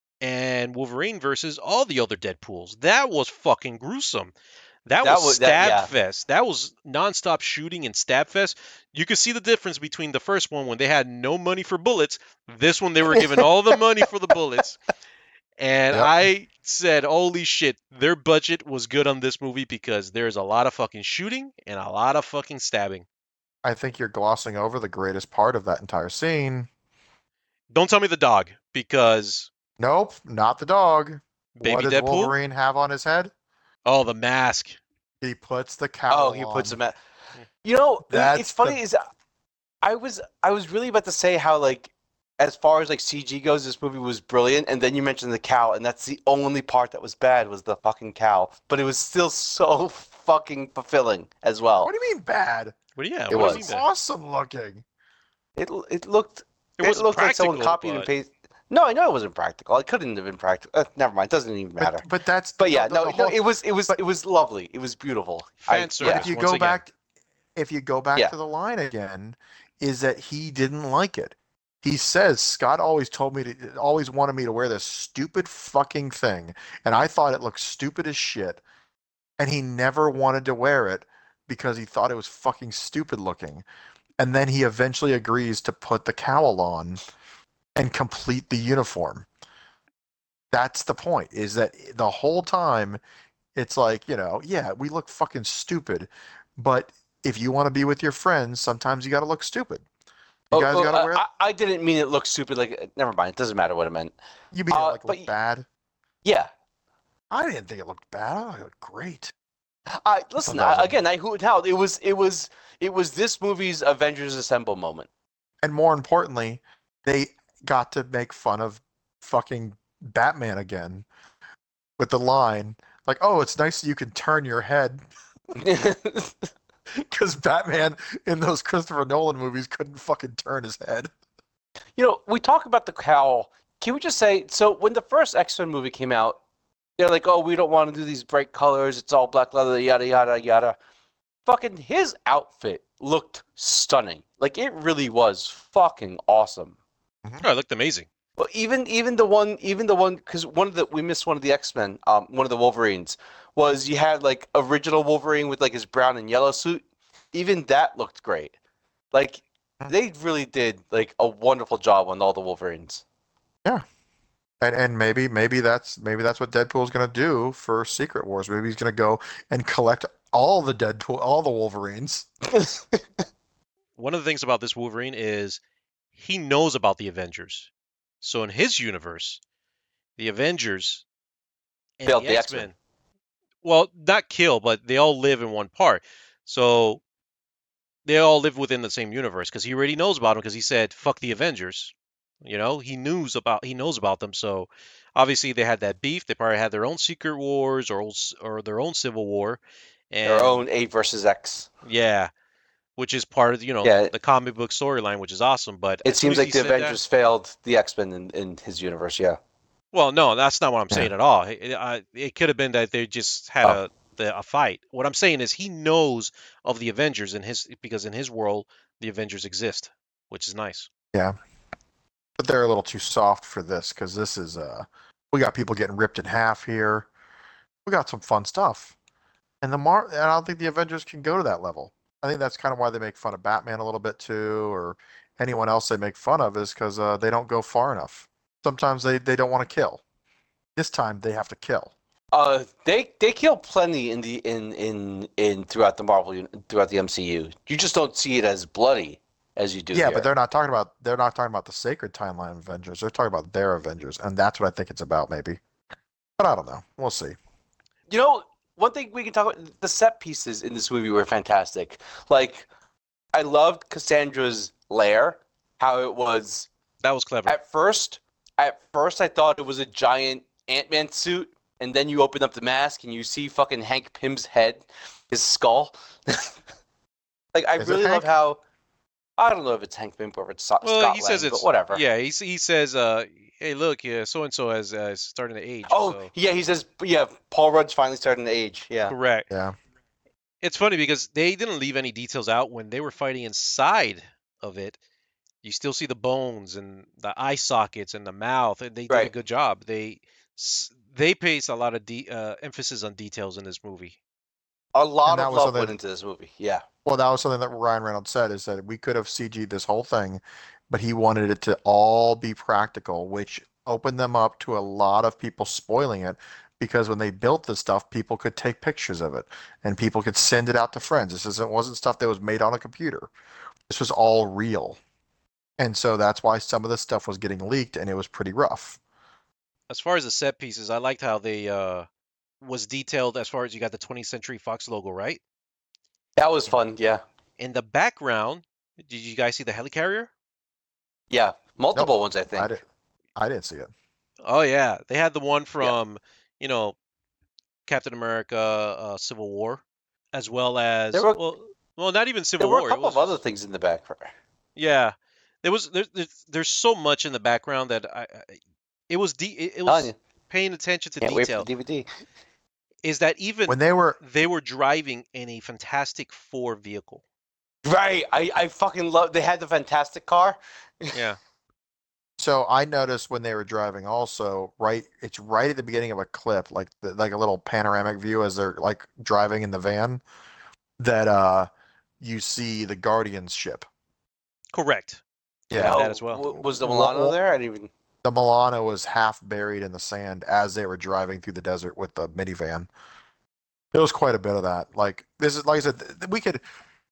and Wolverine versus all the other Deadpools. That was fucking gruesome. That That was was that. stab Yeah. fest. That was nonstop shooting and stab fest. You could see the difference between the first one when they had no money for bullets. This one they were given all the money for the bullets. And yep. I said, "Holy shit, their budget was good on this movie because there's a lot of fucking shooting and a lot of fucking stabbing." I think you're glossing over the greatest part of that entire scene. Don't tell me the dog because Nope, not the dog. What baby does Deadpool. Wolverine have on his head? Oh, the mask. He puts the Oh, cowl he puts on. him at. You know, it- it's That's funny the is I was I was really about to say how like as far as like C G goes, this movie was brilliant, and then you mentioned the cow, and that's the only part that was bad was the fucking cow, but it was still so fucking fulfilling as well. What do you mean bad? What? Yeah. It What do you It mean was. was that? awesome looking. It it looked It it wasn't looked like someone practical, copied and but pasted. No, I know it wasn't practical. It couldn't have been practical. Uh, never mind. It doesn't even matter. But but that's But the, yeah, the, no, the no, whole. it was it was But it was lovely. It was beautiful. fan I but service yeah if you once go again. back, if you go back yeah. to the line again, is that he didn't like it. He says Scott always told me to always wanted me to wear this stupid fucking thing, and I thought it looked stupid as shit, and he never wanted to wear it because he thought it was fucking stupid looking. And then he eventually agrees to put the cowl on and complete the uniform. That's the point, is that the whole time it's like, you know, yeah, we look fucking stupid, but if you want to be with your friends, sometimes you got to look stupid. You Oh, guys oh got to uh, wear. I I didn't mean it looked stupid. Like uh, never mind. It doesn't matter what it meant. You mean it Uh, like but look y- bad? yeah. I didn't think it looked bad. I thought it looked great. I I thought listen. that was I, a, again, I hoot and howled. It was it was it was this movie's Avengers Assemble moment. and more importantly, they got to make fun of fucking Batman again with the line like, "Oh, it's nice that you can turn your head." Because Batman in those Christopher Nolan movies couldn't fucking turn his head. You know, we talk about the cowl. Can we just say so? When the first X-Men movie came out, they're like, "Oh, we don't want to do these bright colors. It's all black leather, yada yada yada." Fucking his outfit looked stunning. Like it really was fucking awesome. Oh, it looked amazing. Well, even even the one even the one because one of the we missed one of the X-Men, um, one of the Wolverines was you had like original Wolverine with like his brown and yellow suit. Even that looked great. Like they really did like a wonderful job on all the Wolverines. Yeah. And and maybe maybe that's maybe that's what Deadpool's gonna do for Secret Wars. Maybe he's gonna go and collect all the Deadpool, all the Wolverines. One of the things about this Wolverine is he knows about the Avengers. So in his universe, the Avengers and Failed the the X-Men, X-Men. well, not kill, but they all live in one part. So they all live within the same universe because he already knows about them because he said, "Fuck the Avengers." You know, he knows about he knows about them. So obviously they had that beef. They probably had their own secret wars or or their own civil war, Their and own A versus X. yeah, which is part of you know Yeah, the comic book storyline, which is awesome. But it as soon seems as he like the said that, Avengers failed the X-Men in, in his universe. Yeah. well, no, that's not what I'm Yeah. saying at all. It, I, it could have been that they just had Oh. a the, a fight. What I'm saying is he knows of the Avengers in his because in his world the Avengers exist, which is nice. Yeah. But they're a little too soft for this because this is uh we got people getting ripped in half here. We got some fun stuff. And the Mar and I don't think the Avengers can go to that level. I think that's kind of why they make fun of Batman a little bit too, or anyone else they make fun of is because uh, they don't go far enough. Sometimes they, they don't want to kill. This time they have to kill. Uh, they they kill plenty in the in in in throughout the Marvel uni- throughout the M C U. You just don't see it as bloody as you do Yeah, here. but they're not talking about they're not talking about the sacred timeline Avengers. They're talking about their Avengers, and that's what I think it's about, maybe. But I don't know. We'll see. You know, one thing we can talk about, the set pieces in this movie were fantastic. Like, I loved Cassandra's lair, how it was That was clever. at first. At first, I thought it was a giant Ant-Man suit, and then you open up the mask and you see fucking Hank Pym's head, his skull. Like, I Is it really love Hank? how. I don't know if it's Hank Pym or if it's Scott Well, Scott he says Lang, it's but whatever. yeah. He he says, uh, hey, look, yeah, so and so has uh, is starting to age. Oh, So yeah, he says, yeah, Paul Rudd's finally starting to age. Yeah. correct. Yeah. It's funny because they didn't leave any details out when they were fighting inside of it. You still see the bones and the eye sockets and the mouth, and they did a Right. good job. They s- they placed a lot of de- uh, emphasis on details in this movie. A lot And that of was love something- went into this movie. Yeah. Well, that was something that Ryan Reynolds said is that we could have C G'd this whole thing, but he wanted it to all be practical, which opened them up to a lot of people spoiling it because when they built this stuff, people could take pictures of it and people could send it out to friends. This isn't, wasn't stuff that was made on a computer. This was all real. And so that's why some of this stuff was getting leaked and it was pretty rough. As far as the set pieces, I liked how they uh, was detailed. As far as you got the twentieth Century Fox logo, right? That was fun. Yeah. In the background, did you guys see the helicarrier? Yeah. Multiple ones, I think. I, did, I didn't see it. Oh yeah, they had the one from you know Captain America, uh, Civil War, as well as There were- well, well, not even Civil There were War. a it couple was of other just- things in the back. Yeah, there was there's there's, there's so much in the background that I, I it was de- it, it Telling was you. paying attention to Can't wait for detail. the D V D. Is that even When they were they were driving in a Fantastic Four vehicle? Right. I, I fucking love. They had the Fantastic car. Yeah, So I noticed when they were driving also, right, it's right at the beginning of a clip, like the, like a little panoramic view as they're like driving in the van, that uh you see the Guardians ship. correct. Yeah. that as well. W- Was the Wha- Milano wha- there? I didn't even. The Milano was half buried in the sand as they were driving through the desert with the minivan. There was quite a bit of that. Like this is like I said, th- we could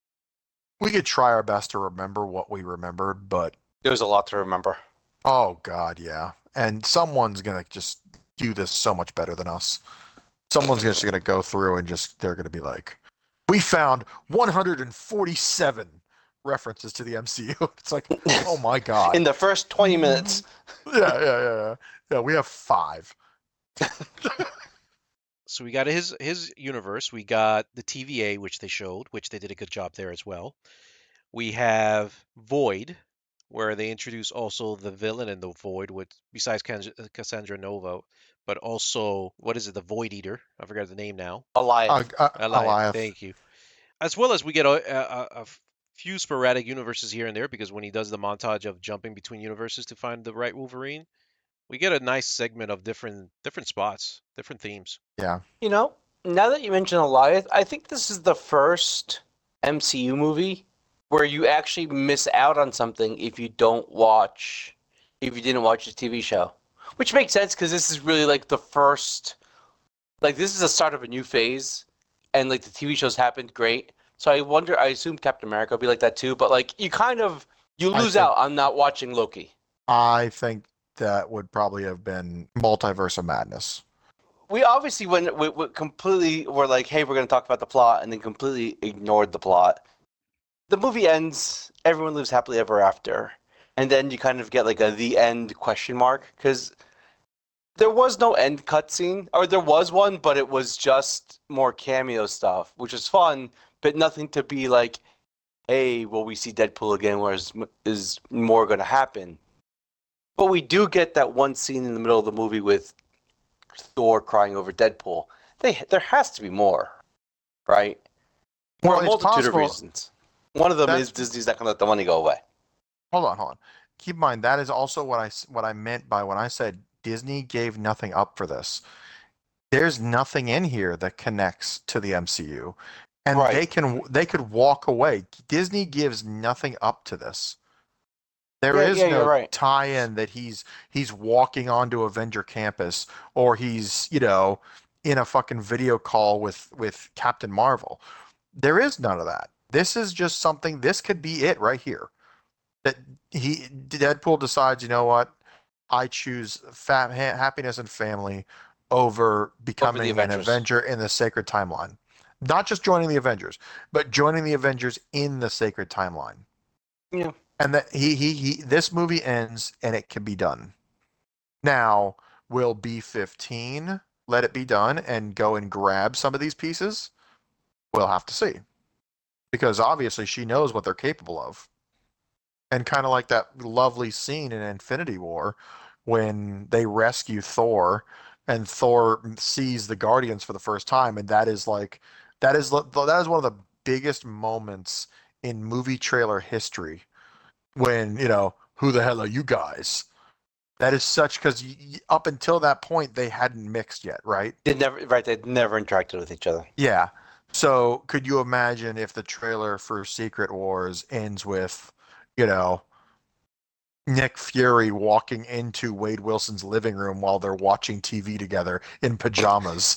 we could try our best to remember what we remembered, but There was a lot to remember. oh God, yeah. And someone's gonna just do this so much better than us. Someone's just gonna go through and just they're gonna be like, we found one hundred forty-seven references to the M C U. It's like, oh my God. In the first twenty minutes. yeah, yeah, yeah, yeah. Yeah, we have five. So we got his his universe. We got the T V A, which they showed, which they did a good job there as well. We have Void, where they introduce also the villain in the Void, with besides Can- Cassandra Nova, but also what is it, the Void Eater? I forgot the name now. Alive. Uh, uh, Alioth, Alioth. thank you. As well as we get a, a, a- a f- few sporadic universes here and there because when he does the montage of jumping between universes to find the right Wolverine, we get a nice segment of different different spots, different themes. Yeah. You know, now that you mention Goliath, I think this is the first M C U movie where you actually miss out on something if you don't watch, if you didn't watch the T V show. Which makes sense because this is really like the first, like this is the start of a new phase, and like the T V shows happened great. So I wonder, I assume Captain America will be like that too, but like you kind of, you I lose think- out on not watching Loki. I think that would probably have been Multiverse of Madness. We obviously went we, we completely were like, hey, we're going to talk about the plot, and then completely ignored the plot. The movie ends, everyone lives happily ever after, and then you kind of get like a the end question mark because there was no end cutscene, or there was one, but it was just more cameo stuff, which is fun, but nothing to be like, hey, will we see Deadpool again? Where is, is more going to happen? But we do get that one scene in the middle of the movie with Thor crying over Deadpool. They there has to be more, right? For Well, a it's multitude of possible- reasons. One of them That's- is Disney's not going to let the money go away. Hold on, hold on. Keep in mind that is also what I s- what I meant by when I said Disney gave nothing up for this. There's nothing in here that connects to the M C U, and Right. they can they could walk away. Disney gives nothing up to this. There Yeah, is yeah, you're no right. tie-in that he's he's walking onto Avenger campus or he's, you know, in a fucking video call with with Captain Marvel. There is none of that. This is just something, this could be it right here. That he Deadpool decides, you know what? I choose fa- ha- happiness and family over becoming an Avengers. Avenger in the sacred timeline. Not just joining the Avengers, but joining the Avengers in the sacred timeline. Yeah. And that he he he this movie ends and it can be done. Now, will B fifteen let it be done and go and grab some of these pieces? We'll have to see. Because obviously she knows what they're capable of. And kind of like that lovely scene in Infinity War when they rescue Thor and Thor sees the Guardians for the first time, and that is like that is that is one of the biggest moments in movie trailer history when, you know, who the hell are you guys? That is such, because up until that point they hadn't mixed yet, right? They never right. They'd never interacted with each other. Yeah. So could you imagine if the trailer for Secret Wars ends with, you know, Nick Fury walking into Wade Wilson's living room while they're watching T V together in pajamas?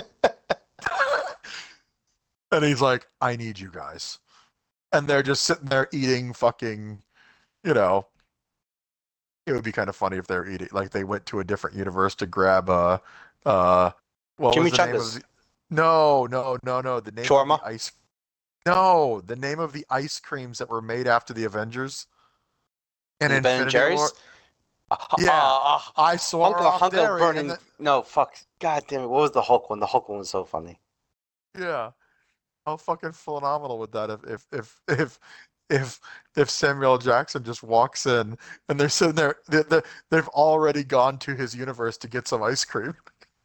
And he's like, I need you guys. And they're just sitting there eating fucking, you know, it would be kind of funny if they're eating, like they went to a different universe to grab, uh, uh, what was the name of Chimichangas. the, no, no, no, no, the name Shawarma? of the ice, no, the name of the ice creams that were made after the Avengers in The Ben and Infinity Jerry's. War. Uh, Yeah, uh, I saw Hunka off Hunka dairy, and burning. then- No, fuck. God damn it. What was the Hulk one? The Hulk one was so funny. yeah. How fucking phenomenal would that if if if if if if Samuel L. Jackson just walks in and they're sitting there, they they they've already gone to his universe to get some ice cream.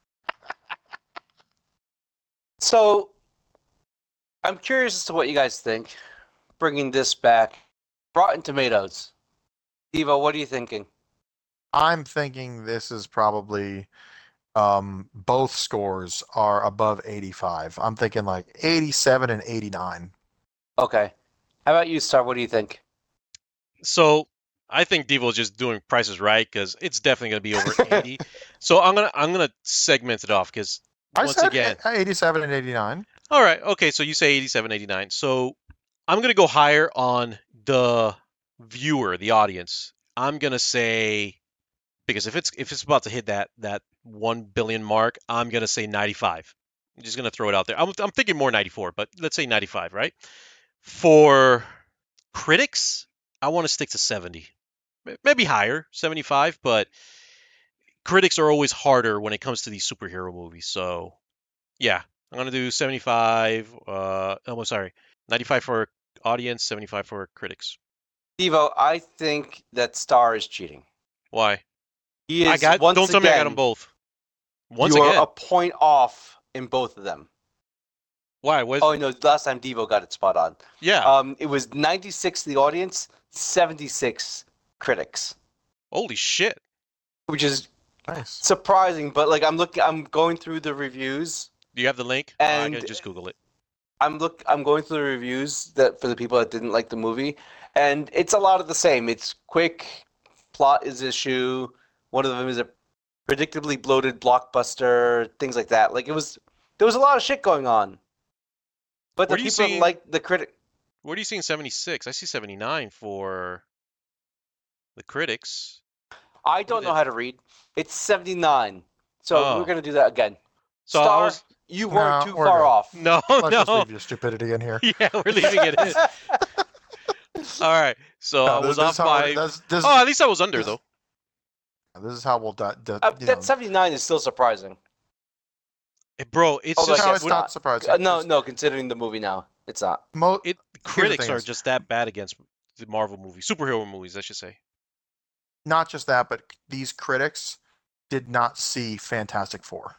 So, I'm curious as to what you guys think. Bringing this back, Rotten Tomatoes. Evo, what are you thinking? I'm thinking this is probably um both scores are above eighty-five. I'm thinking like eighty-seven and eighty-nine. Okay. How about you, Star? What do you think? So I think Devo's just doing prices right because it's definitely going to be over eighty. So I'm gonna I'm gonna segment it off because I once said again, eighty-seven and eighty-nine. all right, okay. So you say eighty-seven, eighty-nine. So I'm gonna go higher on the viewer, the audience. I'm gonna say because if it's if it's about to hit that that one billion mark, I'm gonna say ninety-five. I'm just gonna throw it out there. I'm I'm thinking more ninety-four, but let's say ninety-five, right? For critics, I want to stick to seventy. Maybe higher, seventy-five, but critics are always harder when it comes to these superhero movies. So, yeah, I'm going to do seventy-five. Uh, oh, sorry, ninety-five for audience, seventy-five for critics. Evo, I think that Star is cheating. Why? He is I got. once Don't tell again, me I got them both. Once you again. are a point off in both of them. Why? Was Oh no, last time Devo got it spot on. yeah. Um, it was ninety-six the audience, seventy-six critics, Holy shit. which is Nice. surprising. But like I'm looking, I'm going through the reviews, Do you have the link? Uh, I and can just Google it. I'm look, I'm going through the reviews that for the people that didn't like the movie, and it's a lot of the same. It's quick, plot is issue. One of them is a predictably bloated blockbuster, things like that. Like it was, there was a lot of shit going on. But the What are you people that seeing? like the critic. What are you seeing? seventy-six. I see seventy-nine for the critics. I don't know how to read. It's seventy-nine. So we're Oh. gonna do that again. So I Star, was you weren't No, too we're far good. off. no, Let's just no. leave your stupidity in here. Yeah, we're leaving it in. All right. So No, I this, was this off is how, by. this, this, Oh, at least I was under this- though. this is how we'll do, do, Uh, you know, that seventy-nine is still surprising. Eh, Bro, it's Oh, this is just how guess it's when- not. not surprising. Uh, no, 'cause no. Considering the movie now, it's not. mo- it the critics thing are is- just that bad against the Marvel movies, superhero movies, I should say. not just that, but these critics did not see Fantastic Four.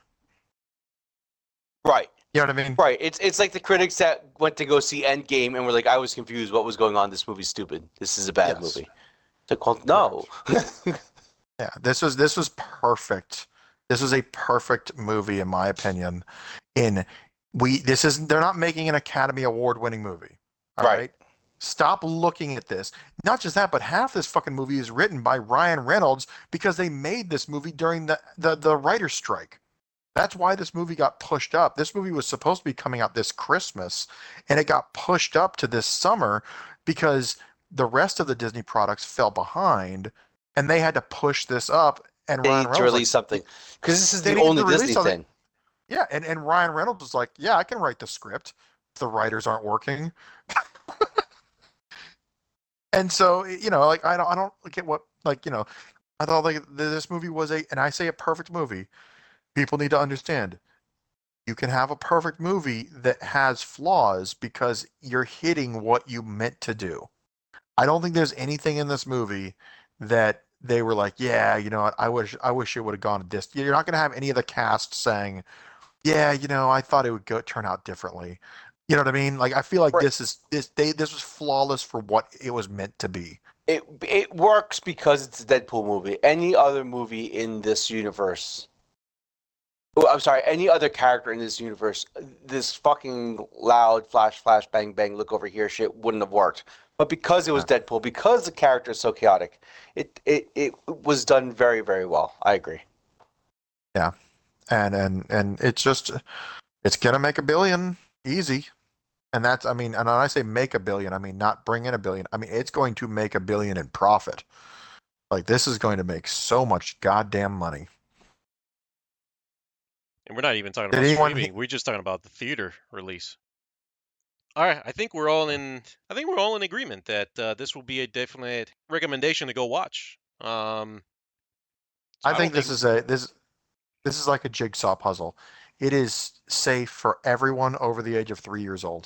Right, You know what I mean? right. It's it's like the critics that went to go see Endgame and were like, I was confused. What was going on? This movie's stupid. This is a bad Yes. movie. It's like, well, no. Yeah, this was this was perfect. This was a perfect movie in my opinion. In we this is they're not making an Academy Award winning movie. All Right. right. Stop looking at this. Not just that, but half this fucking movie is written by Ryan Reynolds because they made this movie during the the, the writer's strike. That's why this movie got pushed up. This movie was supposed to be coming out this Christmas, and it got pushed up to this summer because the rest of the Disney products fell behind, and they had to push this up. And They Ryan need to Reynolds was release like, something because this is They the need to only release Disney something. thing. yeah, and, and Ryan Reynolds was like, yeah, I can write the script if the writers aren't working. And so, you know, like I don't, I don't get what, like, you know, I thought like this movie was a, and I say a perfect movie. People need to understand. You can have a perfect movie that has flaws because you're hitting what you meant to do. I don't think there's anything in this movie that they were like, yeah, you know what, I wish, I wish it would have gone a dis. You're not going to have any of the cast saying, yeah, you know, I thought it would go turn out differently. You know what I mean? Like I feel like Right. this is this they this was flawless for what it was meant to be. It it works because it's a Deadpool movie. Any other movie in this universe, oh, I'm sorry, any other character in this universe, this fucking loud flash, flash, bang, bang, look over here shit wouldn't have worked. But because it was Deadpool, because the character is so chaotic, it it it was done very very well. I agree. And and and it's just it's gonna make a billion easy. And that's I mean, and when I say make a billion, I mean not bring in a billion. I mean it's going to make a billion in profit. Like this is going to make so much goddamn money. And we're not even talking Did about anyone streaming. We're just talking about the theater release. All right, I think we're all in. I think we're all in agreement that uh, this will be a definite recommendation to go watch. Um, so I think don't this is a this this is like a jigsaw puzzle. It is safe for everyone over the age of three years old.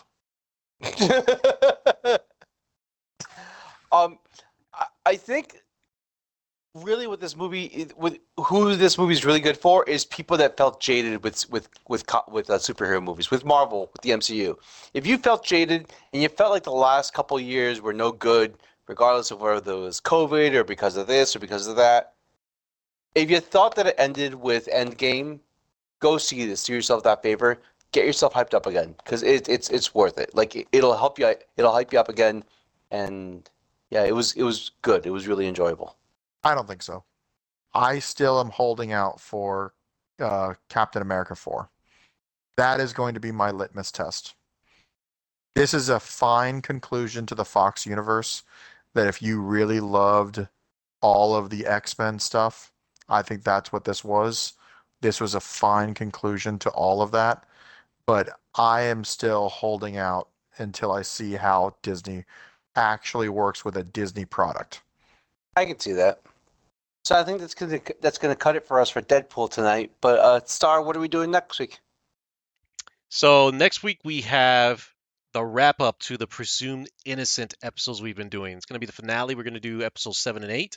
um, I, I think really what this movie, with who this movie is really good for, is people that felt jaded with with with co- with uh, superhero movies, with Marvel, with the M C U. If you felt jaded and you felt like the last couple years were no good, regardless of whether it was COVID or because of this or because of that, if you thought that it ended with Endgame, go see this. Do yourself that favor. Get yourself hyped up again because it, it's it's worth it. Like it, it'll help you. It'll hype you up again. And yeah, it was it was good. It was really enjoyable. I don't think so. I still am holding out for uh, Captain America four. That is going to be my litmus test. This is a fine conclusion to the Fox universe that if you really loved all of the X-Men stuff, I think that's what this was. This was a fine conclusion to all of that. But I am still holding out until I see how Disney actually works with a Disney product. I can see that. So I think that's gonna that's gonna cut it for us for Deadpool tonight. But uh, Star, what are we doing next week? So next week we have the wrap up to the presumed innocent episodes we've been doing. It's going to be the finale. We're going to do episodes seven and eight,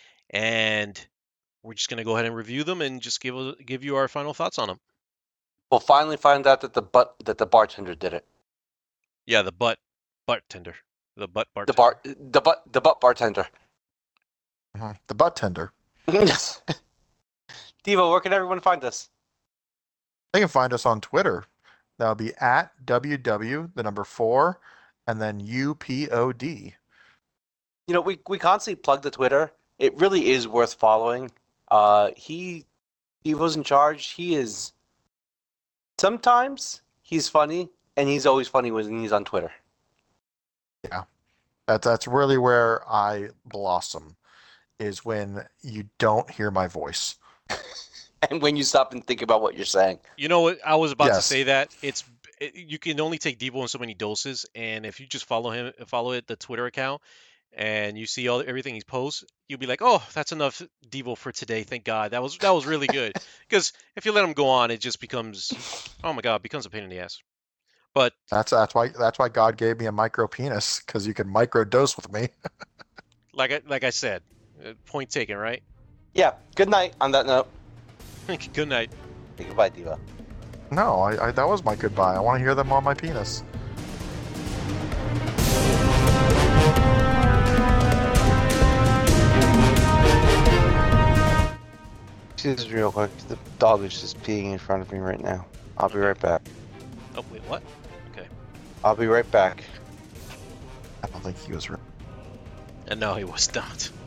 and we're just going to go ahead and review them and just give give you our final thoughts on them. We'll finally find out that the butt that the bartender did it. Yeah, the butt bartender. The butt bartender. The bar the butt the butt bartender. Mhm. The butt tender. Yes. Devo, where can everyone find us? They can find us on Twitter. That'll be at W W, the number four, and then U P O D. You know, we we constantly plug the Twitter. It really is worth following. Uh, he Devo's in charge. He is. Sometimes he's funny, and he's always funny when he's on Twitter. That's that's really where I blossom, is when you don't hear my voice. And when you stop and think about what you're saying. You know what? I was about to Yes. say that it's it, you can only take Devo in so many doses, and if you just follow him, follow it, the Twitter account, and you see all everything he posts, you'll be like, oh, that's enough Devo for today. Thank God, that was that was really good. Because if you let him go on, it just becomes, oh my God, it becomes a pain in the ass. But That's that's why that's why God gave me a micro penis, because you can micro dose with me. like I like I said, uh, point taken, right? Yeah. Good night. On that note, Good night. say goodbye, Devo. No, I, I that was my goodbye. I want to hear them on my penis. Excuse me real quick. The dog is just peeing in front of me right now. I'll be right back. Oh wait, what? Okay. I'll be right back. I don't think he was. Re- And no, he was not.